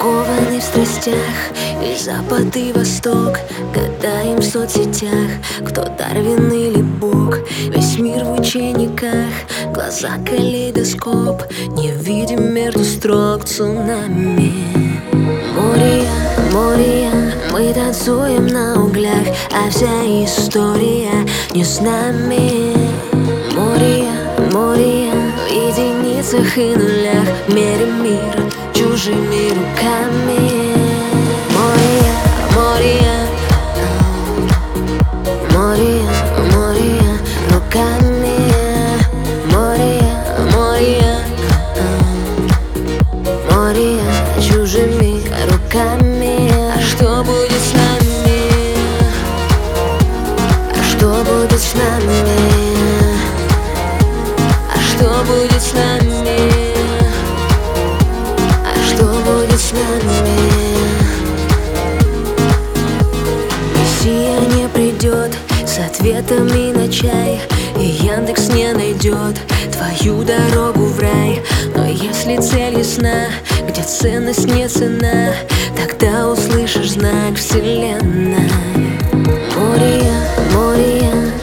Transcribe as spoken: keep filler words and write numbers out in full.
Скованы в страстях, и запад, и восток. Гадаем в соцсетях, кто Дарвин или Бог. Весь мир в учениках, глаза калейдоскоп. Не видим между строк цунами. Море, море, мы танцуем на углях, а вся история не с нами. Море, море, в единицах и нулях мерим мир чужими руками. Море, море, море, море, руками. Море, море, море, чужими руками. А что будет с нами? А что будет с нами? А что будет с нами? А что будет с нами? Мессия не придет с ответами на чай, и Яндекс не найдет твою дорогу в рай. Но если цель ясна, где ценность не цена, тогда услышишь знак вселенной. Море, море,